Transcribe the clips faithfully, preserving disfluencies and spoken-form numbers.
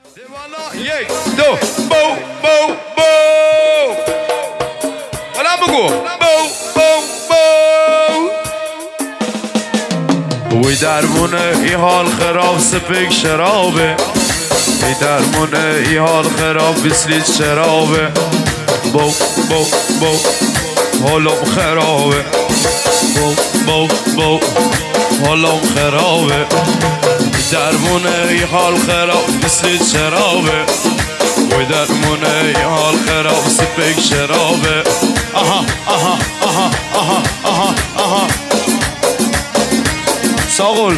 دیوانا یک دو بو بو بو حالا بگو بو بو بو وی درمونه ای حال خراب سپک شرابه وی درمونه ای حال خراب بسلیت شرابه بو بو بو حالم خرابه بو بو بو حالم خرابه درمونه ای حال خراب بسلیت شرابه وی درمونه ای حال خراب سپک شرابه آها آها آها آها آها آها ساغل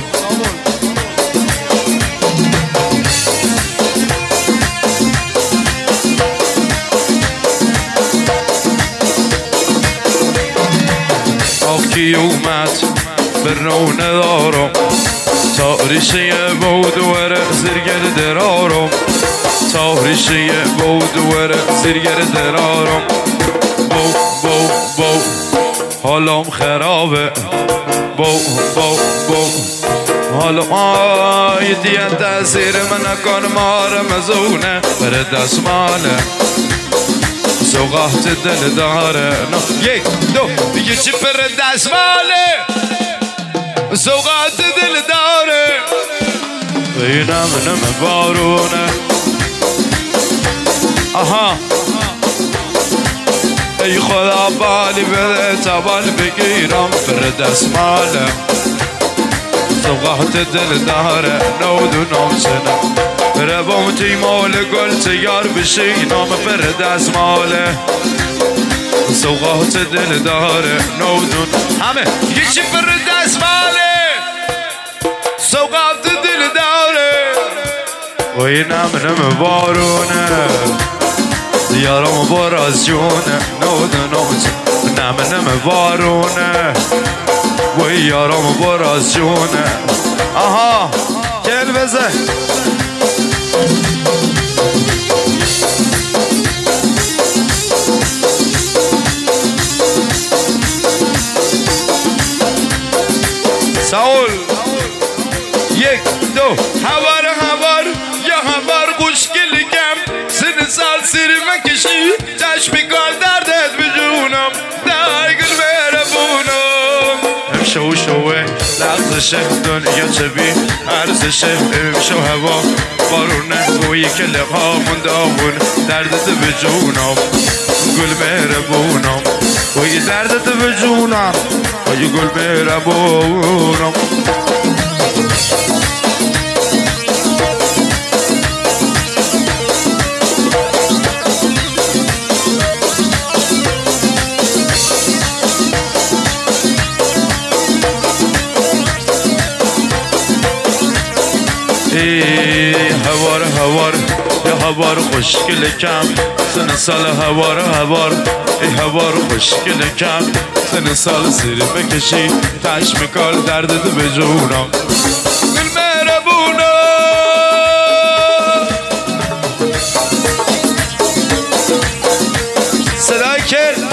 آخی اومد به رو ندارم تاریشه بود وره زرگر درارم تاریشه بود وره زرگر درارم بو بو بو حالم خرابه بو بو بو حالم آی دیان تاثیر من کن مار مزونه بر دستماله سوقات دل داره یک دو دیگه چی پر دستماله سوقات دل داره بینم نم بارونه آها ای خدا بالی بده تبال بگیرم پر دستماله سوقات دل داره نودونم سنه بره بامتی مال گل تیار بشی نام پر دستماله سوقات دل داره نودون همه یکی پر دستماله سوقات دل داره و اینم نم بارونه دیارم بار از جونه نودونم نم نم بارونه و یارم بار از جونه آها کل بزه ساول یک دو هوار هوار یا هوار خوشگل کم سن سال سری مکشی چشم کال دردت بجونم درگل بربونم امشو شوه لغزشه دنیا چه بی ارزشه امشو هوا بارونه گویی که لقا مندامون دردت بجونم گل بربونم گویی دردت بجونم گویی گل بربونم ای هوار هوار یا هوار خوشگل کم سن سال هوار هوار ای هوار خوشگل کم سن سال سری بکشی تشم کال دردت به جونم گل مهربونم صدای کل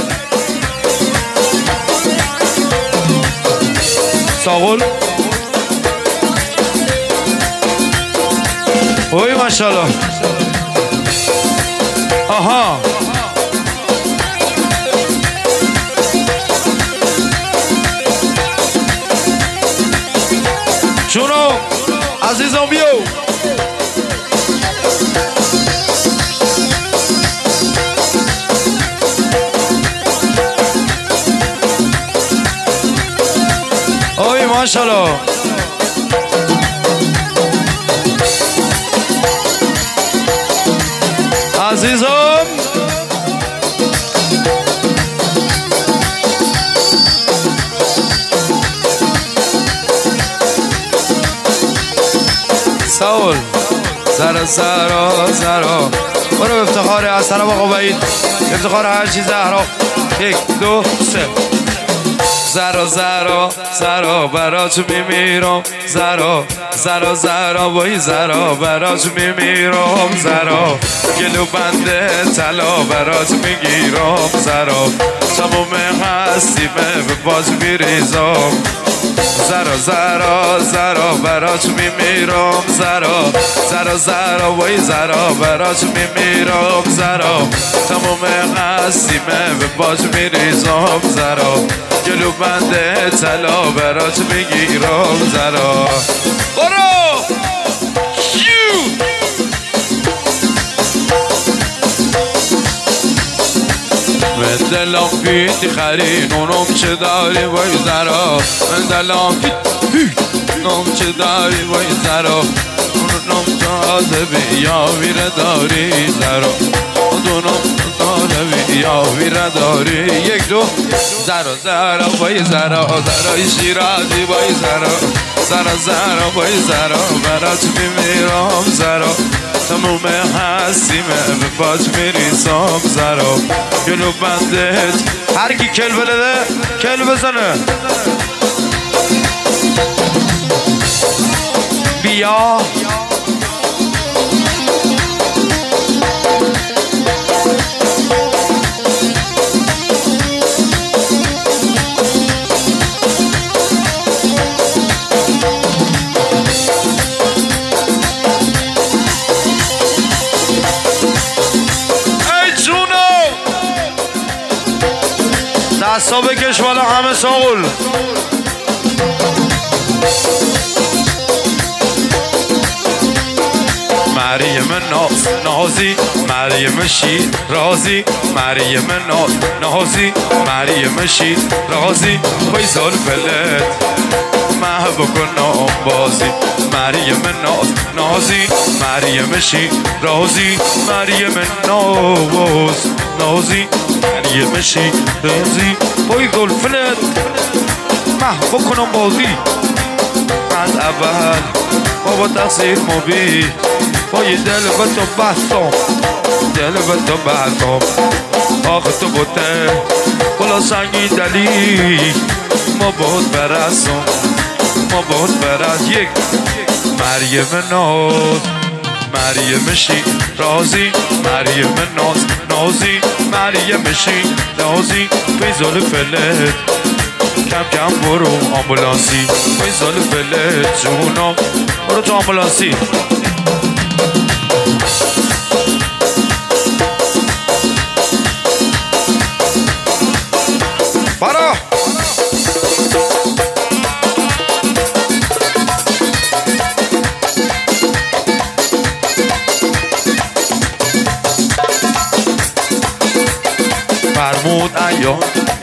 ساغل اوی ماشاءالله آها چونو عزیزم بیو اوی ماشاءالله عزیزم ساول زرا زرا زرا برو افتخار حسن آقا وحید افتخار هرچی زهرا یک دو سه زرا زرا زرا برات میمیرم زرا زرا زرا وای زرا برات میمیرم زرا گلو بنده طلا برات میگیرم زرا تمام هستیمه به باز میریزم زرا زرا زرا برات میمیرم زرا زرا زرا وای زرا برات میمیرم زرا تموم قسیمه به باج میریزم زرا جلو بنده طلا برات میگیرم زرا برو من دلم پیتی خرید اونم چه داری وای زرا من دلم پیتی اونم چه داری وای زرا اونم تازه بیا ویره داری زرا اونم تازه بیا ویره داری یک دو زرا زرا وای زرا زرای شیرازی وای زرا زرا زرا وای زرا برات میمیرم زرا تموم هستیمه به باج میریسم زرا جلو بندت هر کی کل بلده کل بزنه بیا دستا بکش بالا همه ساغل مریم ناز نازی مریم شیر رازی مریم ناز نازی مریم شیر رازی فیصل فلت محب کنم بازی مریم ناز نازی مریم شیر رازی مریم ناز نازی مریم شیر رازی فیصل فلت محب کنم بازی از اول بابا تقصیر مبی پای دل به تو بستم دل به تو بستم آخه تو بوده بلا سنگی دلی ما بود برسم ما بود برس یک مریم ناز مریم شیر رازی مریم ناز نازی مریم شیر رازی فیضل فلت کم کم برو آمبولانسی فیضل فلت جونم برو تو آمبولانسی برو فرمود ایام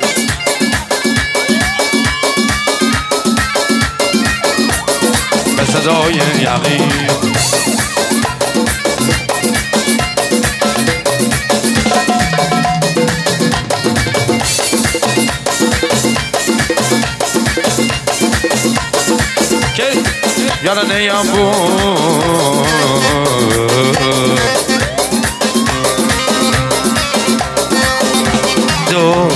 به صدای یقین که یالا نیم بود دو